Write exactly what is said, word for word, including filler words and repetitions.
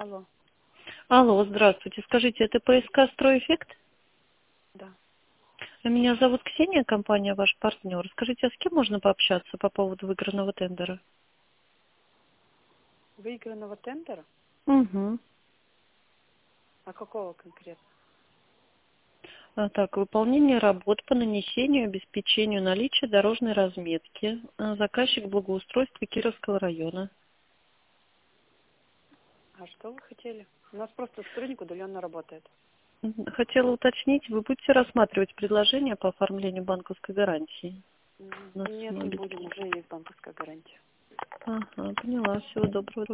Алло, Алло, здравствуйте. Скажите, это П С К «Стройэффект»? да. Меня зовут Ксения, компания ваш партнер. Скажите, а с кем можно пообщаться по поводу выигранного тендера? Выигранного тендера? Угу. А какого конкретно? А, Так, выполнение работ по нанесению и обеспечению наличия дорожной разметки. А, Заказчик благоустройства Кировского района. А что вы хотели? У нас просто сотрудник удаленно работает. Мгм. Хотела уточнить, вы будете рассматривать предложение по оформлению банковской гарантии? М, У нас Нет, не многие будем, такие. уже есть банковская гарантия. Ага, поняла. Всего доброго.